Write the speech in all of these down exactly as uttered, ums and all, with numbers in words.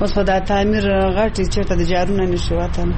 اوس خو دا تعمیر غټي چېرته د جارونه نشي وطن.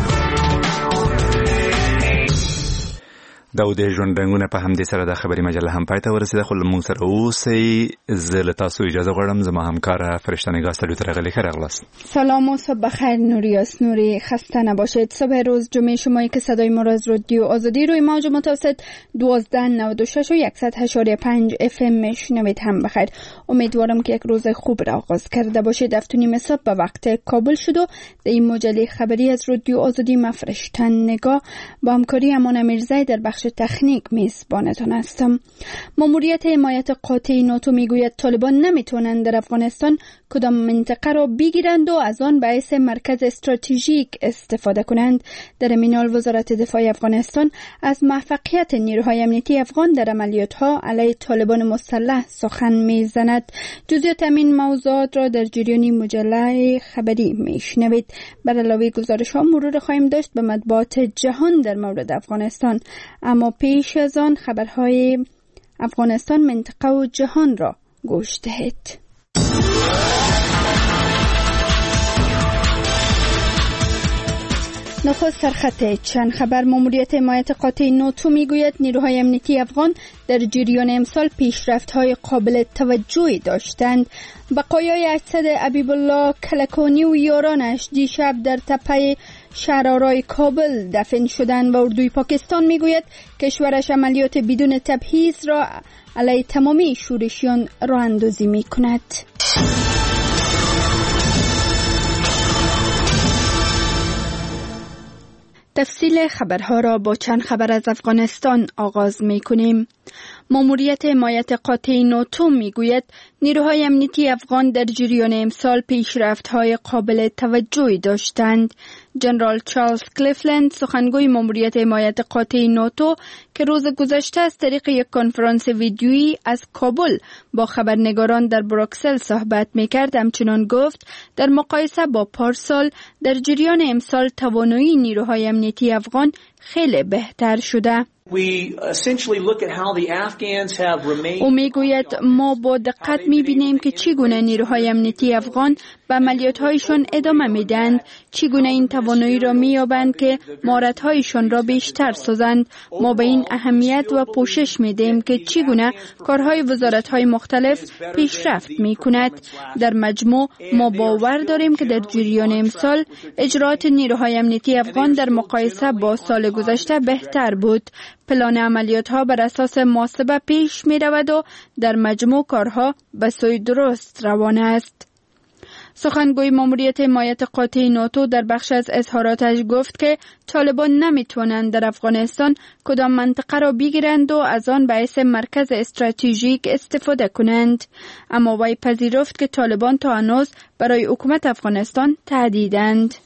دا د ژوند رنګونه په همدې سره د خبري مجله هم پای ته ورسېده. خو موږ سره اوسئ. زه له تاسو اجازه غواړم زما همکاره فرشته نگاه استودیو ته راغلې. ښه راغلاست. سلام و صبح بخیر. نوریاس نوری. خسته نباشید. صبح روز جمعه شمایی که صدای ما را از رادیو آزادی روی موج متوسط دوازده نود و شش و صد و پنج اف ام میشنوید هم بخیر. امیدوارم که یک روز خوب را آغاز کرده باشید. هفت و نیم صبح به وقت کابل شد و در این مجله خبری از رادیو آزادی ما فرشته نگاه با همکاری امان امیرزایی در بخش تکنیک میزبانتان هستم. ماموریت حمایت قاطع ناتو میگوید طالبان نمیتونند در افغانستان کدام منطقه را بگیرند و از آن به حیث مرکز استراتژیک استفاده کنند. در این حال وزارت دفاع افغانستان از موفقیت نیروهای امنیتی افغان در عملیات‌ها علیه طالبان مسلح سخن میزند. جزئیات این موضوعات را در جریان مجله خبری میشنوید. بر علاوه گزارش‌ها مرور خواهیم داشت به مطبوعات جهان در مورد افغانستان. اما پیش از آن خبرهای افغانستان، منطقه و جهان را گوش دهید. نخست سرخط چند خبر. ماموریت حمایت قاطع ناتو میگوید نیروهای امنیتی افغان در جریان امسال پیشرفت‌های قابل توجهی داشتند. بقایای اجساد حبیب الله کلکانی و یارانش دیشب در تپه شرارای کابل دفن شدند و اردوی پاکستان میگوید کشورش عملیات بدون تبعیض را علیه تمامی شورشیان راه اندازی میکند. تفصیل خبرها را با چند خبر از افغانستان آغاز می کنیم. ماموریت حمایت قاطع ناتو می گوید نیروهای امنیتی افغان در جریان امسال پیشرفت‌های قابل توجهی داشتند. جنرال چارلز کلیفلند، سخنگوی ماموریت حمایت قاطع ناتو، که روز گذشته از طریق یک کنفرانس ویدیویی از کابل با خبرنگاران در بروکسل صحبت می‌کرد، همچنان گفت در مقایسه با پارسال در جریان امسال توانایی نیروهای امنیتی افغان خیلی بهتر شده. او میگوید ما با دقت میبینیم که چگونه نیروهای امنیتی افغان به عملیات‌هایشان ادامه میدند، چگونه این توانایی را مییابند که مهارت‌هایشان را بیشتر سازند. ما به این اهمیت و پوشش میدیم که چگونه کارهای وزارت‌های مختلف پیشرفت میکند. در مجموع ما باور داریم که در جریان امسال اجرات نیروهای امنیتی افغان در مقایسه با سال گذشته بهتر بود. پلان عملیات ها بر اساس محاسبه پیش می رود و در مجموع کارها به سوی درست روان است. سخنگوی ماموریت حمایت قاطع ناتو در بخش از اظهاراتش گفت که طالبان نمیتوانند در افغانستان کدام منطقه را بگیرند و از آن به حیث مرکز استراتژیک استفاده کنند. اما وی پذیرفت که طالبان تا هنوز برای حکومت افغانستان تهدیدند.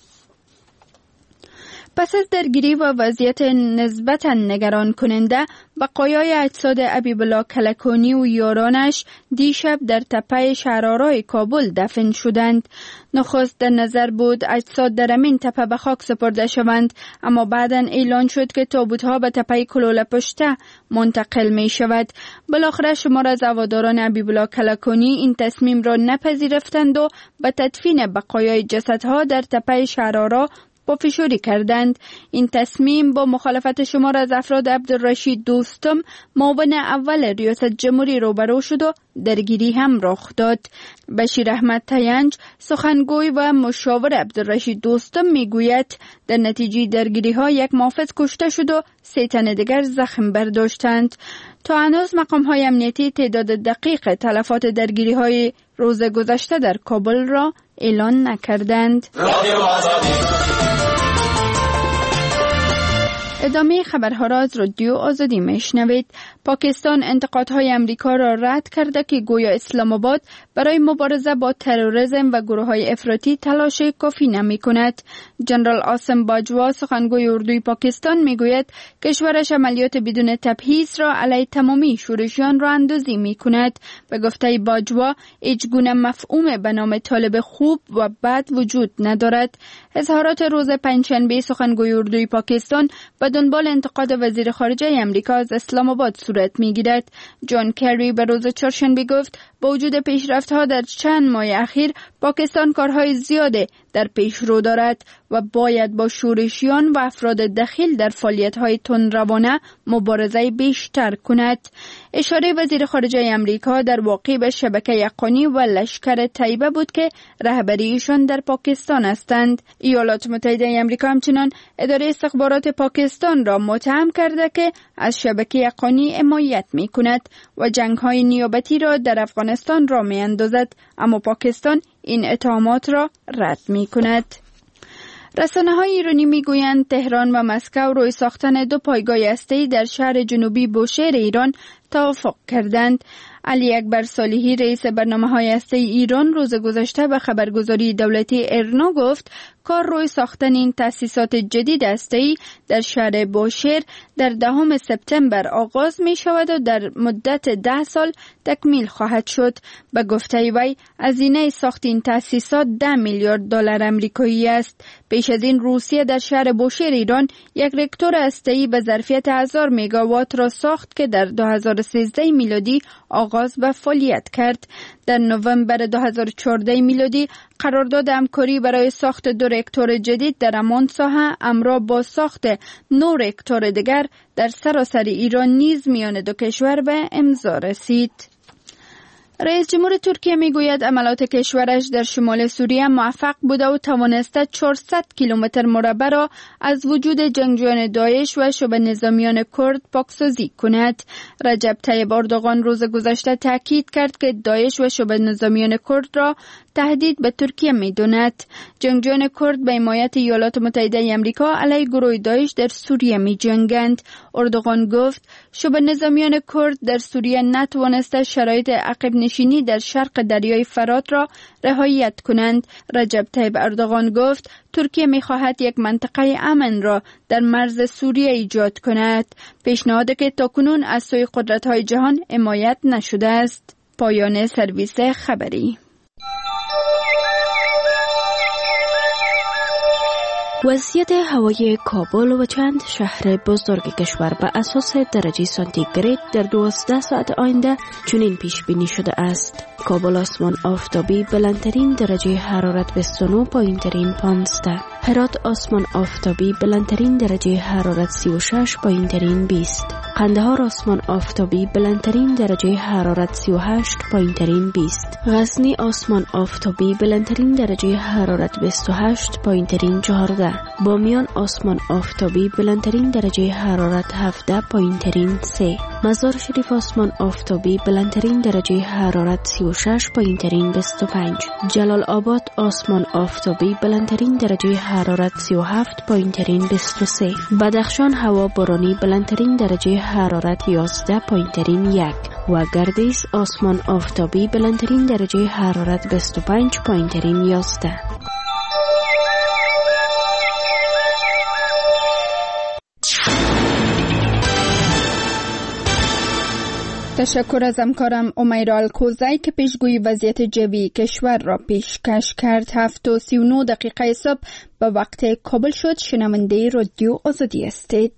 پس از درگیری و وضعیت نسبتاً نگران کننده، بقایای اجساد حبیب الله کلکانی و یارانش دیشب در تپه شرارای کابل دفن شدند. نخست در نظر بود اجساد در همین تپه به خاک سپرده شوند، اما بعداً اعلان شد که تابوت‌ها به تپه کلوله پشته منتقل می شود. بالاخره شمار از هواداران حبیب الله کلکانی این تصمیم را نپذیرفتند و به تدفین بقایای جسدها در تپه شرارا پافشاری کردند. این تصمیم با مخالفت شمار از افراد عبدالرشید دوستم، معاون اول ریاست جمهوری، روبرو شد و درگیری هم رخ داد. بشیر احمد تینج، سخنگوی و مشاور عبدالرشید دوستم، میگوید در نتیجه درگیری ها یک محافظ کشته شد و سه تن دیگر زخم برداشتند. تا هنوز مقام های امنیتی تعداد دقیق تلفات درگیری های روز گذشته در کابل را اعلان نکردند. ادامه خبرها را از رادیو آزادی میشنوید. پاکستان انتقادهای امریکا را رد کرده که گویا اسلام آباد برای مبارزه با تروریسم و گروه‌های افراطی تلاش کافی نمی‌کند. جنرال عاصم باجوا، سخنگوی اردوی پاکستان، میگوید کشورش عملیات بدون تبعیض را علیه تمامی شورشیان راه اندازی می‌کند. به گفته باجوا، هیچگونه مفهوم به نام طالب خوب و بد وجود ندارد. اظهارات روز پنجشنبه سخنگوی اردوی پاکستان به دنبال انتقاد وزیر خارجه امریکا از اسلام آباد صورت می‌گیرد. جان کری به روز چهارشنبه گفت با وجود پیشرفت‌ها در چند ماه اخیر پاکستان کارهای زیاده در پیش رو دارد و باید با شورشیان و افراد دخیل در فعالیت‌های تندروانه مبارزه بیشتر کند. اشاره وزیر خارجه امریکا در واقع به شبکه اقانی و لشکر طیبه بود که رهبریشان در پاکستان هستند. ایالات متحده امریکا همچنان اداره استخبارات پاکستان را متهم کرده که از شبکه اقانی حمایت می‌کند و جنگ‌های نیابتی را در افغانستان را می‌اندازد، اما پاکستان این اتهامات را رد می‌کند. رسانه‌های ایرانی می‌گویند تهران و مسکو روی ساختن دو پایگاه هسته‌ای در شهر جنوبی بوشهر ایران توافق کردند. علی اکبر صالحی رئیس برنامه‌های هسته‌ای ایران روز گذشته به خبرگزاری دولتی ایرنا گفت کار روی ساختن این تأسیسات جدید هسته‌ای در شهر بوشهر در دهم سپتامبر آغاز می شود و در مدت ده سال تکمیل خواهد شد. به گفته وی هزینه ساخت این تأسیسات ده میلیارد دلار آمریکایی است. پیش از این روسیه در شهر بوشهر ایران یک راکتور هسته‌ای به ظرفیت هزار مگاوات را ساخت که در دو هزار و سیزده میلادی آغاز به فعالیت کرد. در نوامبر دو هزار و چهارده میلادی قرارداد همکاری برای ساخت دو راکتور جدید در همان ساحه همراه با ساخت نو راکتور دیگر در سراسر ایران نیز میان دو کشور به امضا رسید. رئیس جمهور ترکیه میگوید عملات کشورش در شمال سوریه موفق بوده و توانسته چهارصد کیلومتر مربع را از وجود جنگجویان داعش و شبه نظامیان کرد پاکسازی کند. رجب طیب اردوغان روز گذشته تاکید کرد که داعش و شبه نظامیان کرد را تهدید به ترکیه می‌داند. جنگجویان کرد به حمایت ایالات متحده آمریکا علیه گروه داعش در سوریه می‌جنگند. اردوغان گفت شبه نظامیان کرد در سوریه نتوانسته شرایط عقب نشینی در شرق دریای فرات را رعایت کنند. رجب طیب اردوغان گفت ترکیه می‌خواهد یک منطقه امن را در مرز سوریه ایجاد کند، پیشنهادی که تاکنون از سوی قدرت‌های جهان حمایت نشده است. پایان سرویس خبری. وضعیت هوای کابل و چند شهر بزرگ کشور به اساس درجه سانتیگراد در دوازده ساعت آینده چنین پیش بینی شده است: کابل آسمان آفتابی بلندترین درجه حرارت بیست و نه پایین ترین پانزده، هرات آسمان آفتابی بلندترین درجه حرارت سی و شش پایین ترین بیست، قندهار آسمان آفتابی بلندترین درجه حرارت سی و هشت پایین ترین بیست، غزنی آسمان آفتابی بلندترین درجه حرارت بیست و هشت پایین ترین چهارده، بامیان آسمان آفتابی بلندترین درجه حرارت هفده پایین ترین سه، مزار شریف آسمان آفتابی بلندترین درجه حرارت سی و شش پایین ترین بیست و پنج، جلال آباد آسمان آفتابی بلندترین درجه حرارت سی و هفت پایین ترین بیست و سه، بدخشان هوا بارانی بلندترین درجه حرارت یازده پایین ترین یک و گردیس آسمان آفتابی بلندترین درجه حرارت بیست و پنج پایین ترین یازده. تشکر از همکارم امیرا الکوزی که پیشگویی وضعیت جوی کشور را پیشکش کرد. هفت و سی و نه دقیقه صبح به وقت کابل شد. شنونده رادیو آزادی هستید.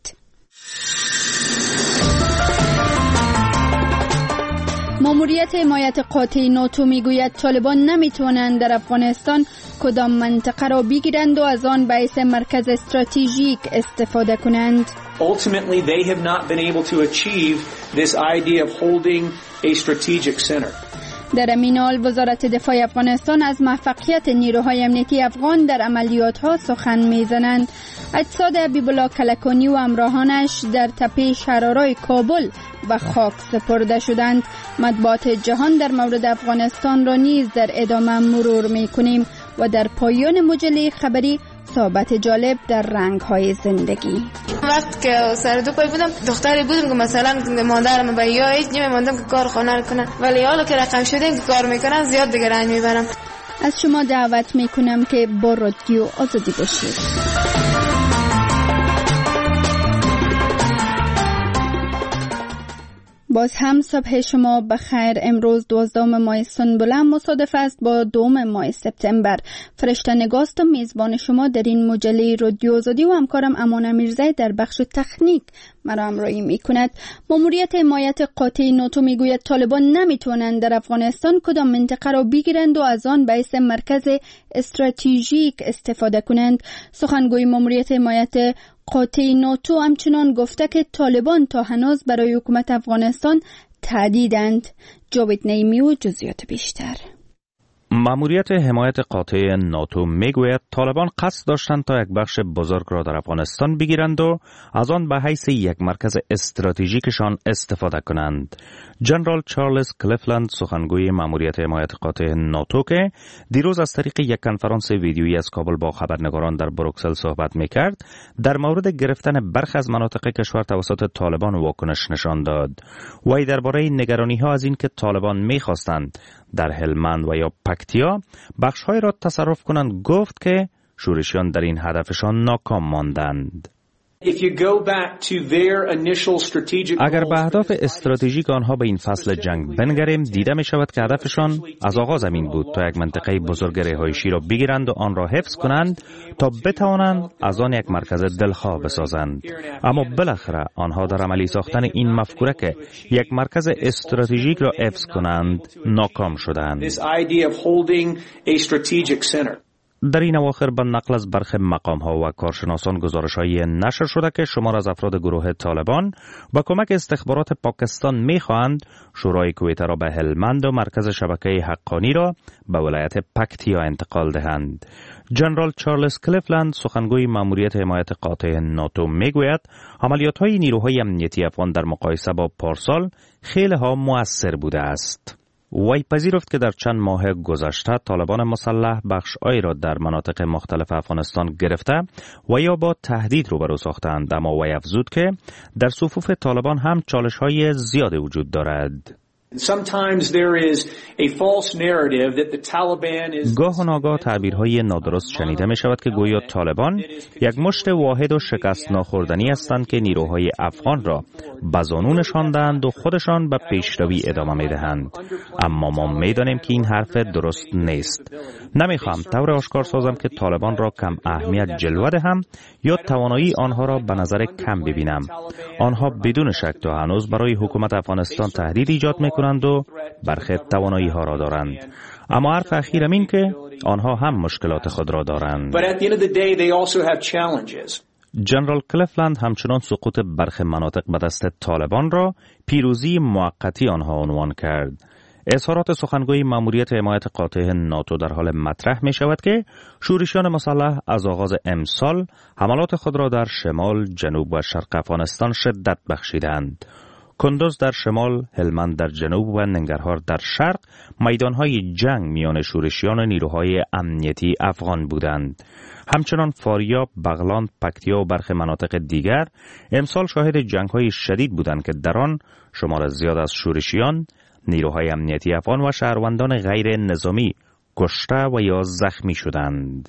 ماموریت حمایت قاطع ناتو میگوید طالبان نمیتوانند در افغانستان کدام منطقه را بگیرند و از آن به حیث مرکز استراتژیک استفاده کنند. Ultimately, they have not been able to achieve this idea of holding a strategic center. در همین حال وزارت دفاع افغانستان از موفقیت نیروهای امنیتی افغان در عملیات‌ها سخن می‌زنند. اجساد حبیب‌الله کلکانی و همراهانش در تپه شرارای کابل و خاک سپرده شدند. مطبوعات جهان در مورد افغانستان را نیز در ادامه مرور می‌کنیم و در پایان مجله خبری صحبت جالب در رنگ‌های زندگی. وقت که سر دو پای بودم دختری بودم که مثلا مادرم به یا هیچ نمی‌ماندم که کار خانه کنه، ولی حالا که رقم شدیم که کار میکنم زیاد دیگه رنج میبرم. از شما دعوت میکنم که با رادیو آزادی باشید. باز هم صبح شما بخیر. امروز دوازدهم ماه سنبله مصادف است با دوم ماه سپتامبر. فرشته نگاست و میزبان شما در این مجله رادیو آزادی و همکارم امان میرزایی در بخش تکنیک مرا همراهی میکند. ماموریت حمایت قاطع ناتو میگوید طالبان نمیتونند در افغانستان کدام منطقه را بگیرند و از آن به حیث مرکز استراتژیک استفاده کنند. سخنگوی ماموریت حمایت قاطع ناتو همچنان گفته که طالبان تا هنوز برای حکومت افغانستان تهدیدند. جاوید نعیمی و جزئیات بیشتر. ماموریت حمایت قاطع ناتو میگوید طالبان قصد داشتند تا یک بخش بزرگ را در افغانستان بگیرند و از آن به حیث یک مرکز استراتژیکشان استفاده کنند. جنرال چارلز کلیفلند سخنگوی ماموریت حمایت قاطع ناتو که دیروز از طریق یک کنفرانس ویدیویی از کابل با خبرنگاران در بروکسل صحبت میکرد، در مورد گرفتن برخی از مناطق کشور توسط طالبان واکنش نشان داد. وی درباره نگرانی ها از این که طالبان میخواستند در هلمند و یا پکتیا بخش‌های را تصرف کنند گفت که شورشیان در این هدفشان ناکام ماندند. اگر به اهداف استراتژیک آنها به این فصل جنگ بنگریم، دیده می شود که هدفشان از آغاز همین بود تا یک منطقه بزرگ رهایشی را بگیرند و آن را حفظ کنند تا بتوانند از آن یک مرکز دلخواه بسازند. اما بالاخره آنها در عملی ساختن این مفکوره که یک مرکز استراتژیک را حفظ کنند ناکام شدند. در این اواخر به نقل از برخی مقام‌ها و کارشناسان گزارش‌های نشر شده که شمار از افراد گروه طالبان با کمک استخبارات پاکستان می‌خواهند شورای کویت را به هلمند و مرکز شبکه حقانی را به ولایت پکتیا انتقال دهند. جنرال چارلز کلیفلند سخنگوی ماموریت حمایت قاطع ناتو میگوید عملیات‌های نیروهای امنیتی افغان در مقایسه با پارسال خیلی ها مؤثر بوده است. وی پذیرفت که در چند ماه گذشته طالبان مسلح بخش‌هایی را در مناطق مختلف افغانستان گرفته و یا با تهدید روبرو ساختند، اما وی افزود که در صفوف طالبان هم چالش‌های زیادی وجود دارد. گاه و ناگاه تعبیرهای نادرست شنیده می شود که گویا طالبان یک مشت واحد و شکست ناخوردنی هستند که نیروهای افغان را به زانو نشاندند و خودشان به پیشروی ادامه می دهند. اما ما می دانیم که این حرف درست نیست. نمی خواهم طور آشکار سازم که طالبان را کم اهمیت جلوه دهم یا توانایی آنها را به نظر کم ببینم. آنها بدون شک تا هنوز برای حکومت افغانستان تهدید ایجاد می کنند و برخی توانایی ها را دارند. اما حرف اخیرم این که آنها هم مشکلات خود را دارند. جنرال کلیفلند همچنان سقوط برخی مناطق به دست طالبان را پیروزی موقتی آنها عنوان کرد. اظهارات سخنگوی ماموریت حمایت قاطع ناتو در حال مطرح می شود که شورشیان مسلح از آغاز امسال حملات خود را در شمال، جنوب و شرق افغانستان شدت بخشیدند. کندوز در شمال، هلمند در جنوب و ننگرهار در شرق میدانهای جنگ میان شورشیان و نیروهای امنیتی افغان بودند. همچنان فاریاب، بغلان، پکتیا و برخی مناطق دیگر امسال شاهد جنگ‌های شدید بودند که در آن شمار زیاد از شورشیان، نیروهای امنیتی افغان و شهروندان غیر نظامی کشته و یا زخمی شدند.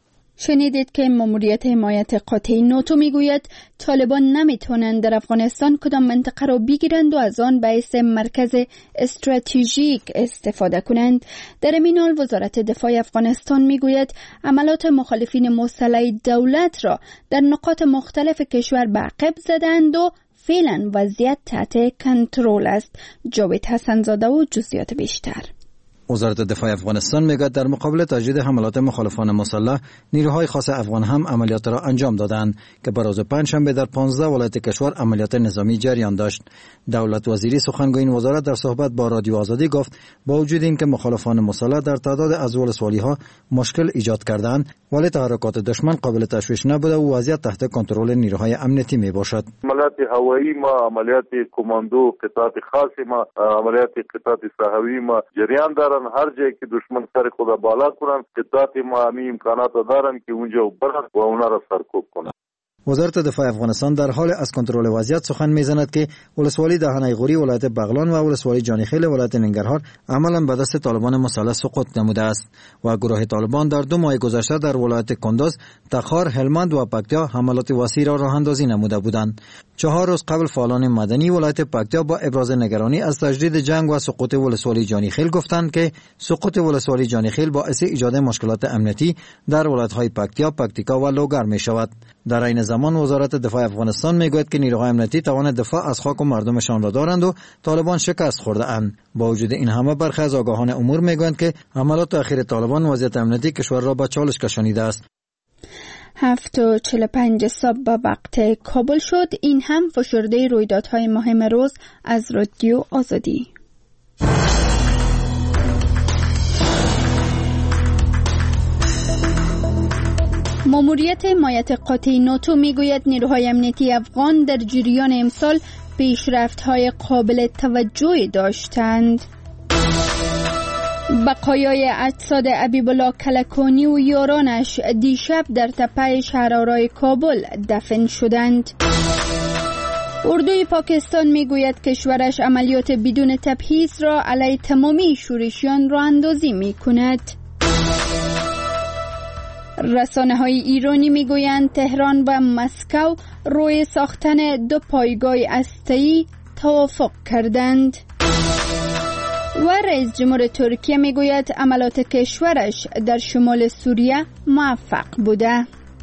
شنیدید که ماموریت حمایت قاطع ناتو میگوید طالبان نمیتونند در افغانستان کدام منطقه را بگیرند و از آن به حیث مرکز استراتژیک استفاده کنند. در این حال وزارت دفاع افغانستان میگوید عملات مخالفین مسلح دولت را در نقاط مختلف کشور به عقب زدند و فعلا وضعیت تحت کنترل است. جاوید حسن‌زاده و جزئیات بیشتر. وزارت دفاع افغانستان میگوید در مقابل تجدید حملات مخالفان مسلح نیروهای خاص افغان هم عملیات را انجام دادند که بر روز پنجشنبه در پانزده ولایت کشور عملیات نظامی جریان داشت. دولت وزیری سخنگوی این وزارت در صحبت با رادیو آزادی گفت با وجود اینکه مخالفان مسلح در تعداد از ولسوالی ها مشکل ایجاد کردند، ولی تحرکات دشمن قابل تشویش نبوده و وضعیت تحت کنترل نیروهای امنیتی می باشد. عملیات هوایی ما، عملیات کماندو، قطعات خاص ما، عملیات قطعات صحوی ما جریان دارن. هر جایی که دشمن سر خود بالا کنن قطعات ما همین امکانات دارن که اونجا برن و اونا را سرکوب کنن. وزارت دفاع افغانستان در حال از کنترل وضعیت سخن میزند که ولسوالی دهنه غوری ولایت بغلان و ولسوالی جانیخیل ولایت ننگرهار عملا به دست طالبان مسلح سقوط نموده است و گروه طالبان در دو ماه گذشته در ولایت کندوز، تخار، هلمند و پکتیا حملات وسیع را راه اندازی نموده بودند. چهار روز قبل فعالان مدنی ولایت پکتیا با ابراز نگرانی از تجدید جنگ و سقوط ولسوالی جانیخیل گفتند که سقوط ولسوالی جانیخیل باعث ایجاد مشکلات امنیتی در ولایت‌های پکتیا، پکتیکا و لوگر می شود. در این زمان وزارت دفاع افغانستان میگوید که نیروهای امنیتی توان دفاع از خاک و مردمشان را دارند و طالبان شکست خورده اند. با وجود این همه برخی از آگاهان امور میگویند که حملات اخیر طالبان وضعیت امنیتی کشور را به چالش کشانیده است. هفت و چهل و پنج صبح به وقت کابل شد. این هم فشرده رویدادهای مهم روز از رادیو آزادی. ماموریت حمایت قاطع ناتو میگوید نیروهای امنیتی افغان در جریان امسال پیشرفت‌های قابل توجهی داشتند. بقایای اجساد حبیب‌الله کلکانی و یارانش دیشب در تپه شهرآرای کابل دفن شدند. اردوی پاکستان میگوید کشورش عملیات بدون تبعیض را علیه تمامی شورشیان راه اندازی میکند. رسانه‌های ایرانی میگویند تهران و مسکو روی ساختن دو پایگاه هسته‌ای توافق کردند. و رئیس جمهور ترکیه میگوید عملات کشورش در شمال سوریه موفق بوده.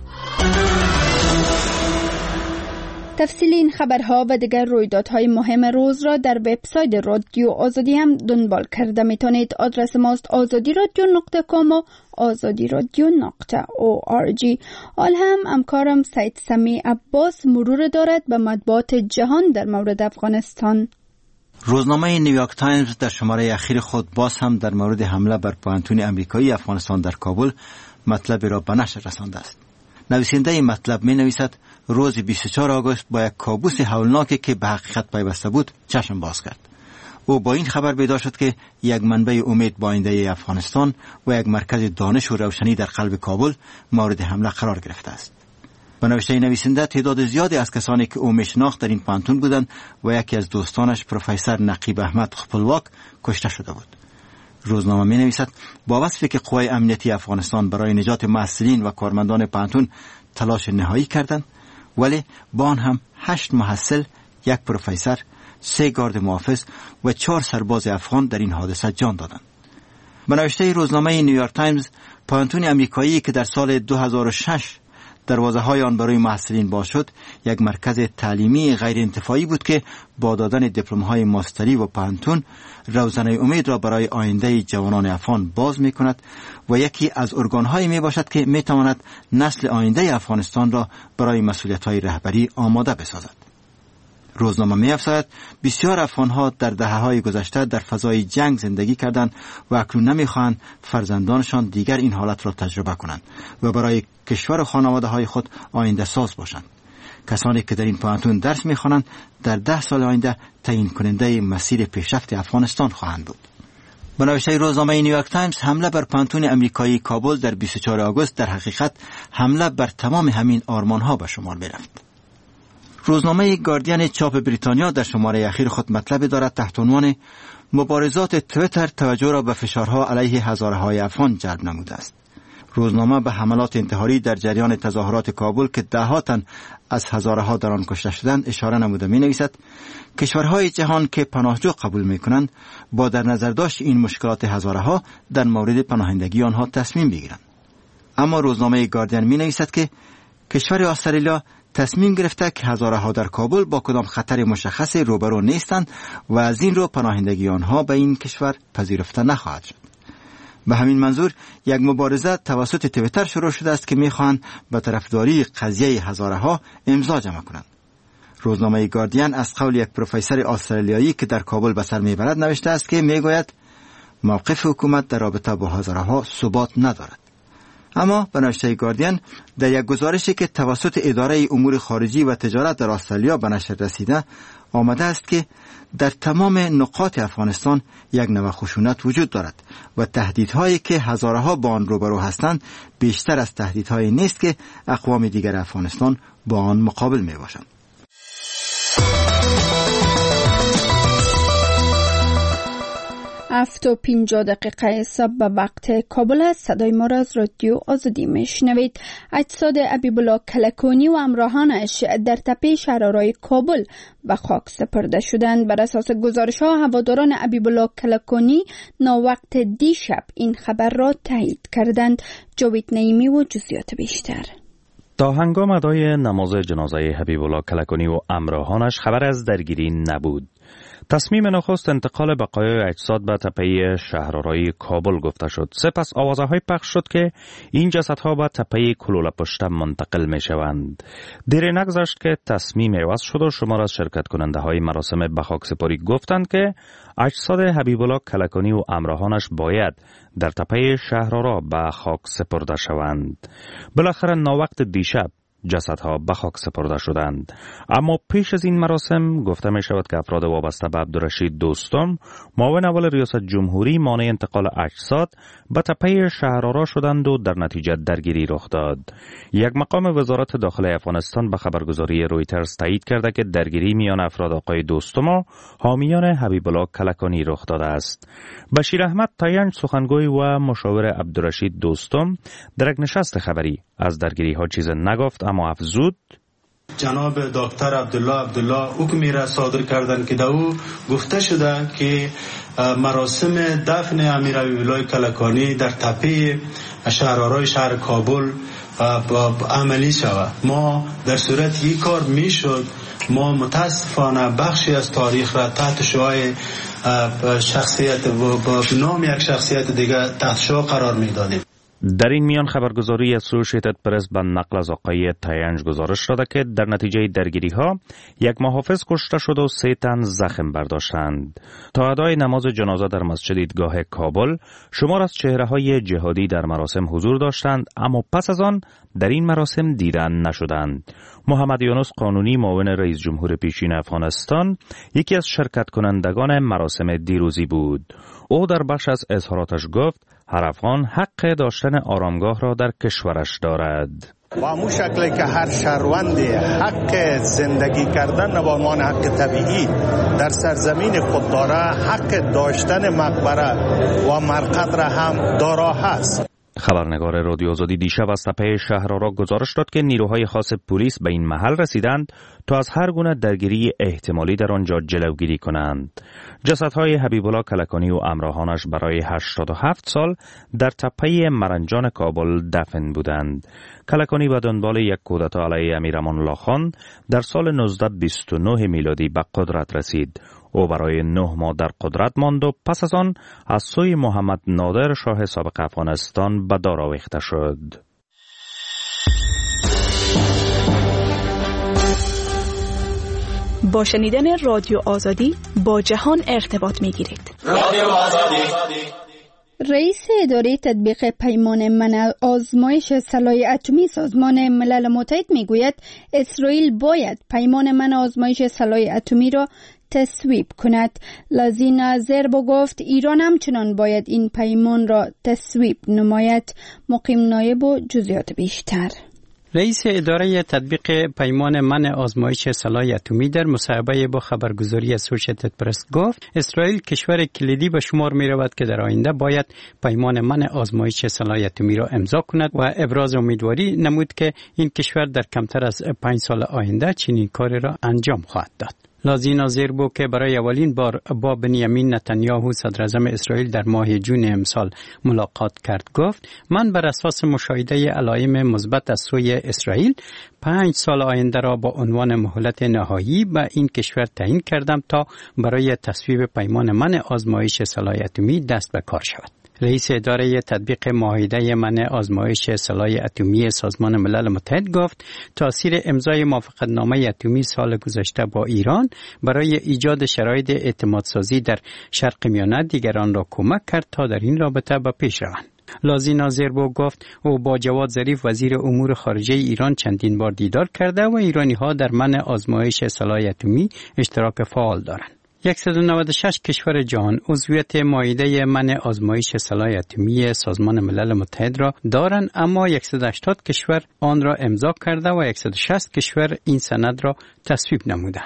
تفصیل این خبرها و دیگر رویدادهای مهم روز را در وبسایت رادیو آزادی هم دنبال کرده میتونید. آدرس ماست آزادی رادیو نقطه کام و آزادی رادیو نقطه او آر جی. حال هم همکارم سید سمی عباس مرور دارد به مطبوعات جهان در مورد افغانستان. روزنامه نیویورک تایمز در شماره اخیر خود باز هم در مورد حمله بر پوهنتون امریکایی افغانستان در کابل مطلب را به نشر رسانده است. نویسنده این مطلب می نویسد روز بیست و چهارم آگوست با یک کابوس هولناکی که به حقیقت پیوسته بود چشم باز کرد. او با این خبر بیدار شد که یک منبع امید با آینده افغانستان و یک مرکز دانش و روشنی در قلب کابل مورد حمله قرار گرفته است. به نوشته نویسنده تعداد زیادی از کسانی که او میشناخت در این پوهنتون بودند و یکی از دوستانش پروفسور نقیب احمد خپلواک کشته شده بود. روزنامه می نویسد با وصفی که قوای امنیتی افغانستان برای نجات محصلین و کارمندان پوهنتون تلاش نهایی کردند، ولی با آن هم هشت محصل، یک پروفسور، سه گارد محافظ و چهار سرباز افغان در این حادثه جان دادند. به نوشته روزنامه نیویورک تایمز پوهنتون امریکایی که در سال دو هزار و شش دروازه های آن برای محصلین باز شد، یک مرکز تعلیمی غیر انتفاعی بود که با دادن دیپلم های ماستری و پوهنتون روزنه امید را برای آینده جوانان افغان باز می کند و یکی از ارگان هایی می باشد که می تواند نسل آینده افغانستان را برای مسئولیت های رهبری آماده بسازد. روزنامه می افزاید بسیار افغان ها در دهه های گذشته در فضای جنگ زندگی کردند و اکنون نمی خواهند فرزندانشان دیگر این حالت را تجربه کنند و برای کشور و خانواده های خود آینده ساز باشند. کسانی که در این پوهنتون درس می خوانند در ده سال آینده تعیین کننده مسیر پیشرفت افغانستان خواهند بود. به نوشته روزنامه نیویورک تایمز حمله بر پوهنتون امریکایی کابل در بیست و چهارم آگوست در حقیقت حمله بر تمام همین آرمان ها به شمار می رفت. روزنامه گاردین چاپ بریتانیا در شماره اخیر خود مطلب دارد تحت عنوان مبارزات تویتر توجه را به فشارها علیه هزاره‌های افغان جلب نموده است. روزنامه به حملات انتحاری در جریان تظاهرات کابل که ده تن از هزارها در آن کشته شدند اشاره نموده می نویسد کشورهای جهان که پناهجو قبول می کنند با در نظر داشت این مشکلات هزارها در مورد پناهندگی آنها تصمیم بگیرند. اما روزنامه گاردین می نویسد که کشور استرالیا تصمیم گرفته که هزارها در کابل با کدام خطر مشخص روبرو نیستند و از این رو پناهندگی آنها به این کشور پذیرفته نخواهد شد. به همین منظور یک مبارزه توسط تویتر شروع شده است که میخواهند به طرفداری قضیه هزارها امضا جمع کنند. روزنامه گاردین از قول یک پروفسور استرالیایی که در کابل به سر میبرد نوشته است که میگوید موقف حکومت در رابطه با هزارها ثبات ندارد. اما به نوشته گاردین در یک گزارشی که توسط اداره امور خارجی و تجارت در استرالیا به نشر رسیده آمده است که در تمام نقاط افغانستان یک نوع خشونت وجود دارد و تهدیدهایی که هزارها با آن روبرو هستند بیشتر از تهدیدهایی نیست که اقوام دیگر افغانستان با آن مقابل می باشند. هفت و پنجاه دقیقه صبح به وقت کابل است. صدای ما را از رادیو آزادی میشنوید. اجساد حبیب‌الله کلکانی و همراهانش در تپه شهرآرای کابل به خاک سپرده شدند. بر اساس گزارش‌ها هواداران حبیب‌الله کلکانی ناوقت دیشب این خبر را تایید کردند. جاوید نعیمی و جزئیات بیشتر. تا هنگام ادای نماز جنازه حبیب‌الله کلکانی و همراهانش خبر از درگیری نبود. تصمیم نخست انتقال بقایای اجساد به تپه شهرآرای کابل گفته شد. سپس آوازه‌های پخش شد که این جسدها به تپه کلوله پشته منتقل می شوند. دیر نگذشت که تصمیم عوض شد و شمار از شرکت کننده های مراسم به خاکسپاری گفتند که اجساد حبیب‌الله کلکانی و همراهانش باید در تپه شهرآرا به خاک سپرده شوند. بالاخره ناوقت دیشب جسدها به خاک سپرده شدند. اما پیش از این مراسم گفته می شود که افراد وابسته به عبدالرشید دوستم معاون اول ریاست جمهوری مانع انتقال اجساد به تپه شهرآرا شدند و در نتیجه درگیری رخ داد. یک مقام وزارت داخلی افغانستان به خبرگزاری رویترز تایید کرده که درگیری میان افراد آقای دوستم و حامیان حبیب‌الله کلکانی رخ داده است. بشیر احمد تاینج سخنگوی و مشاور عبدالرشید دوستم در یک نشست خبری از درگیری ها چیز نگفت، اما افزود جناب دکتر عبدالله عبدالله حکمی را صادر کردند که در او گفته شده که مراسم دفن امیر حبیب‌الله کلکانی در تپه شهرآرای شهر کابل عملی شود. ما در صورت یک کار میشد ما متاسفانه بخشی از تاریخ را تحت شعاع شخصیت و نام یک شخصیت دیگر تحت شعاع قرار میدادیم. در این میان خبرگزاری اسوسییتد پرس به نقل از آقای تاینج گزارش داده که در نتیجه درگیری ها یک محافظ کشته شد و سه تن زخم برداشتند. تا ادای نماز جنازه در مسجد عیدگاه کابل شمار از چهره های جهادی در مراسم حضور داشتند، اما پس از آن در این مراسم دیدن نشدند. محمد یونس قانونی معاون رئیس جمهور پیشین افغانستان یکی از شرکت کنندگان مراسم دیروزی بود. او در بخش از اظهاراتش گفت هر افغان حق داشتن آرامگاه را در کشورش دارد. با همون شکلی که هر شهروندی حق زندگی کردن به عنوان حق طبیعی در سرزمین خود داره، حق داشتن مقبره و مرقد را هم دارا هست. خبرنگار رادیو آزادی دیشب از تپه شهرآرا گزارش داد که نیروهای خاص پلیس به این محل رسیدند تا از هر گونه درگیری احتمالی در آنجا جلوگیری کنند. جسدهای حبیب‌الله کلکانی و همراهانش برای هشتاد و هفت سال در تپه مرنجان کابل دفن بودند. کلکانی به دنبال یک کودتا علیه امیر امان الله خان در سال نوزده بیست و نه میلادی به قدرت رسید. او برای نه ماه در قدرت ماند و پس از آن از سوی محمد نادر شاه سابق افغانستان به دار آویخته شد. با شنیدن رادیو آزادی با جهان ارتباط می‌گیرید. رادیو آزادی. رئیس اداره تطبیق پیمان منع آزمایش سلاح اتمی سازمان ملل متحد میگوید اسرائیل باید پیمان منع آزمایش سلاح اتمی را تصویب کند. لازینا زربو گفت ایران همچنان باید این پیمان را تصویب نماید. مقیم نایب و جزئیات بیشتر. رئیس اداره تطبیق پیمان منع آزمایش سلاح اتمی در مصاحبه با خبرگزاری اسوسییتد پرس گفت اسرائیل کشور کلیدی به شمار می رود که در آینده باید پیمان منع آزمایش سلاح اتمی را امضا کند و ابراز امیدواری نمود که این کشور در کمتر از پنج سال آینده چنین کاری را انجام خواهد داد. لازینا زربو که برای اولین بار با بنیامین نتانیاهو صدر اعظم اسرائیل در ماه جون امسال ملاقات کرد گفت من بر اساس مشاهده علائم مثبت از سوی اسرائیل پنج سال آینده را با عنوان مهلت نهایی به این کشور تعیین کردم تا برای تصویب پیمان منع آزمایش سلاح اتمی دست به کار شود. رئیس اداره تطبیق معاهده منع آزمایش سلاح اتمی سازمان ملل متحد گفت تاثیر امضای موافقتنامه اتمی سال گذشته با ایران برای ایجاد شرایط اعتمادسازی در شرق میانه دیگران را کمک کرد تا در این رابطه به پیش روند. لازینا زربو گفت او با جواد ظریف وزیر امور خارجه ایران چندین بار دیدار کرده و ایرانی ها در منع آزمایش سلاح اتمی اشتراک فعال دارند. صد و نود و شش کشور جهان عضویت معاهده منع آزمایش سلاح اتمی سازمان ملل متحد را دارند، اما صد و هشتاد کشور آن را امضا کرده و صد و شصت کشور این سند را تصویب نمودند.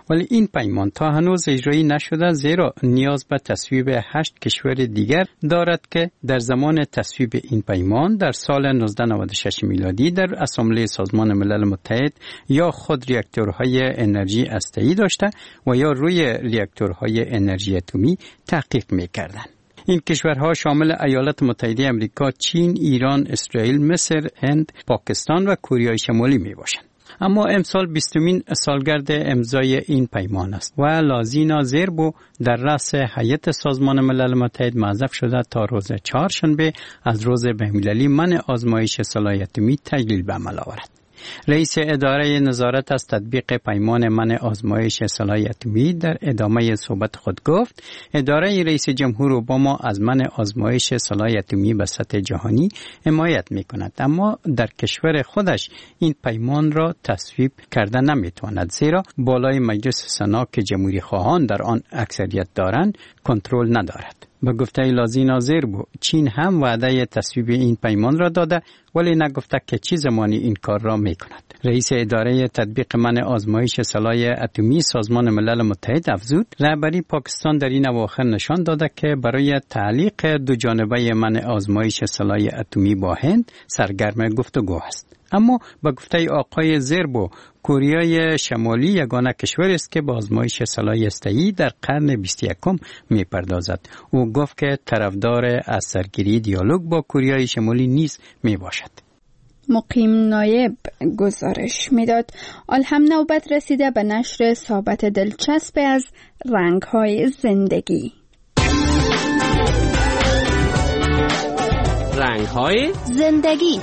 ولی این پیمان تا هنوز اجرایی نشده، زیرا نیاز به تصویب هشت کشور دیگر دارد که در زمان تصویب این پیمان در سال نوزده نود و شش میلادی در اسامبله سازمان ملل متحد یا خود ریاکتورهای انرژی هسته‌ای داشته و یا روی ریاکتورهای انرژی اتمی تحقیق می‌کردند. این کشورها شامل ایالات متحده آمریکا، چین، ایران، اسرائیل، مصر، هند، پاکستان و کره شمالی میباشند. اما امسال بیستمین سالگرد امضای این پیمان است و لازینا زیربو در رأس هیئت سازمان ملل متحد معزف شده تا روز چهارشنبه از روز بین‌المللی منع آزمایش سلاح اتمی تجلیل به عمل آورد. رئیس اداره نظارت از تطبیق پیمان منع آزمایش سلاح اتمی در ادامه صحبت خود گفت اداره رئیس جمهور اوباما از منع آزمایش سلاح اتمی به سطح جهانی حمایت می‌کند، اما در کشور خودش این پیمان را تصویب کرده نمی‌تواند، زیرا بالای مجلس سنا که جمهوری خواهان در آن اکثریت دارند کنترل ندارد. به گفته لازینا زیربو، چین هم وعده تصویب این پیمان را داده ولی نگفته که چه زمانی این کار را می کند. رئیس اداره تطبیق منع آزمایش سلاح اتمی سازمان ملل متحد افزود رهبری پاکستان در این اواخر نشان داده که برای تعلیق دو جانبه منع آزمایش سلاح اتمی با هند سرگرم گفتگو است. اما با گفته آقای زیربو، کره شمالی یگانه کشور است که با آزمایش سلاح هسته‌ای در قرن بیست و یکم می‌پردازد. او گفت که طرفدار از سرگیری دیالوگ با کره شمالی نیز میباشد. مقیم نایب گزارش میداد. الهم نوبت رسیده به نشر ثابت دلچسب از رنگ‌های زندگی. رنگ‌های زندگی.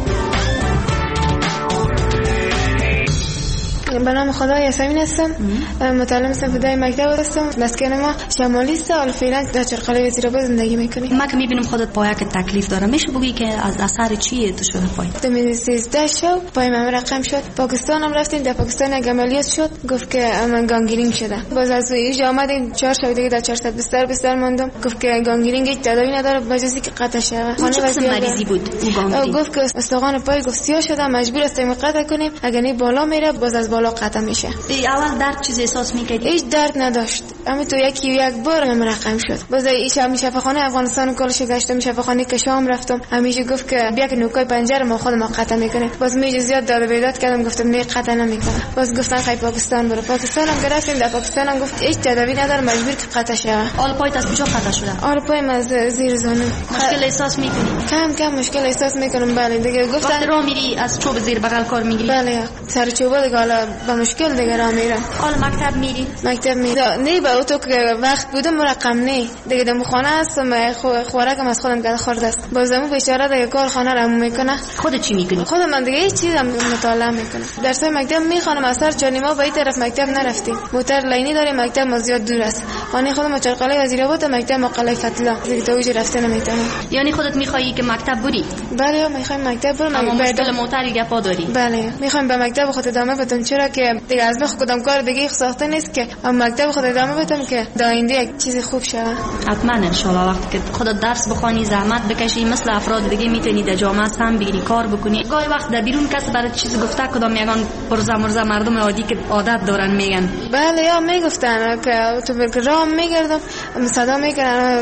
به نام خدا یاسمین هستم، متعلم ابتدایی مکتب هستم. مسکن ما شمالی است. حالا فعلا در چرخاله وزیرآباد زندگی میکنیم. ما که میبینم خودت پایا که تکلیف داره، میشه بگی که از اثر چیه تو شده پای؟ دو هزار و سیزده شو پای من رقم شد. پاکستان هم رفتیم. در پاکستان یک عملیات شد، گفت که من گانگرینگ شده. باز از اینجا آمدیم چهار شب دیگه در چهارصد بستر بستر ماندم. گفت که گانگرینگ هیچ تداوی نداره، بجز اینکه قطع شه. خانه وزیر مریضی بود. گفت که استخوان پای گفت سیاه شده، مجبور هستیم قطع کنیم. اگر نه بالا میره، باز از بالا قطع میشه. اول درد چیز احساس میکردی؟ هیچ درد نداشت، اما تو یکی یک بار من رقم شد. باز ایشم شفاخانه افغانستان کلش گشتم، شفاخانه کشام رفتم. همیشه گفت که بیا که نوکای پنجره ما خودم قطع میکنه. باز میجه زیاد داد بیداد کردم، گفتم نه قطع نمیکنه. باز گفتن خیلی پاکستان برو. پاکستان هم گرفتیم. در پاکستان هم گفت هیچ تداوی نداره، مجبور که قطع شه. آل پایت از کجا قطع شده؟ آل پای از زیر زانو. مشکل احساس میکنی؟ کم کم مشکل احساس میکنم. بله دیگه گفتن وقتی راه میری از چوب زیر بغل کار میگیری؟ بله سر چوب دیگه حالا با مشکل دیگه راه میرم. حالا مکتب میری؟ مکتب میرم. نه با تو که وقت بودم مرقم نه دیگه دم خانه هستم. خوراکم از خودم گرد خورده است. بازمو بیچاره دیگه کار خانه رو میکنه. خودت چی میکنی؟ خودم من دیگه هیچ چیزم مطالعه میکنم. درسای مکتب میخوانم. اثر چانی ما به این طرف مکتب نرفتیم. موتر لینی داریم، مکتب ما زیاد دور است. خانه خودم چرخاله وزیرآباد، مکتب مقاله فتلا دیگه تو وجه رفته نمیتونم. یعنی خودت میخوایی که مکتب بری؟ بله میخوام مکتب برم. اما مشکل موتر گپا داری؟ بله میخوام به مکتب خود ادامه بدم، چرا که دیگه از بخ کدام کار دیگه ساخته نیست که اما مکتب خود ادامه بدم که در آینده یک چیز خوب شه. حتما ان شاء الله وقتی که خودت درس بخوانی، زحمت بکشی، مثل افراد دیگه میتونی در جامعه سم بگیری، کار بکنی. گاهی وقت در بیرون کس برای چیز گفته کدام یگان پرزه مرزه مردم عادی که عادت دارن میگن. بله یا میگفتن که تو بر راه میگردم صدا میکنن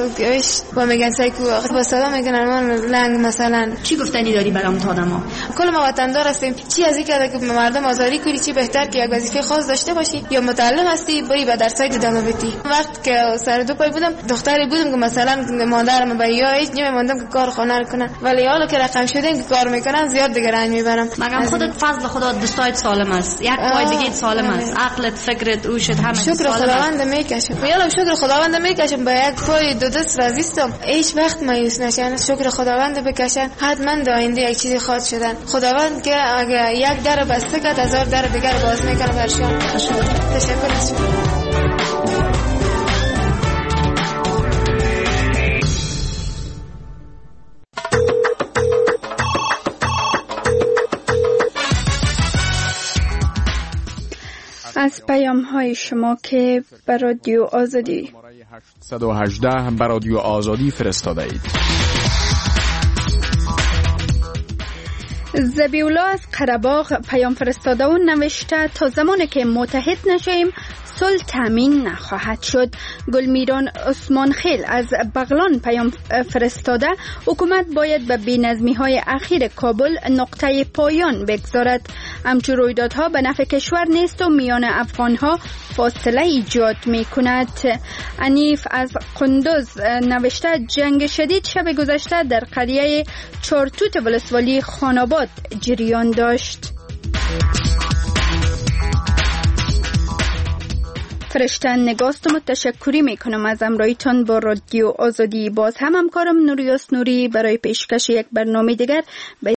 و میگن سایکو با صدا میکنن من لنگ مثلا. چی گفتنی داری برام تا آدما؟ کل ما وطندار هستیم. چی از این که مردم آزاری کنی، چی بهتر که یک وظیفه خاص داشته باشی یا متعلم هستی بری به درسای ادامه بدی. وقت که سر دو پای بودم دختری بودم که مثلا مادرم به یا هیچ نمیموندم که کار خانه رو کنن، ولی حالا که رقم شدیم که کار میکنن زیاد دیگه رنج میبرم. مگم خودت فضل خدا دوستایت سالم است، یک پای دیگه سالم است، عقلت، فکرت، روشت همه سالم است. شکر خداوند میکشم. یالا شکر خداوند میکشم. با یک پای دو دست راضیستم. هیچ وقت مایوس نشن. شکر خداوند بکشن. حتما در آینده یک چیزی خواهد شدن. خداوند که اگه یک در بسته کرد هزار در دیگر باز میکنه برشان. تشکر از از پیام های شما که به رادیو آزادی هشتصد و هجده به رادیو آزادی فرستاده اید. ذبیح‌الله از قره‌باغ پیام فرستاده و نوشته تا زمانی که متحد نشیم صلح تامین نخواهد شد. گلمیران عثمان خیل از بغلان پیام فرستاده حکومت باید به بی‌نظمی‌های اخیر کابل نقطه پایان بگذارد. همچون رویدادها به نفع کشور نیست و میان افغانها فاصله ایجاد می کند. انیف از قندوز نوشته جنگ شدید شب گذشته در قریه چارتوت ولسوالی خاناباد جریان داشت. فرشته نگاستم و تشکری میکنم از همراهیتان با رادیو آزادی. باز هم همکارم نوریاس نوری برای پیشکش یک برنامه دیگر به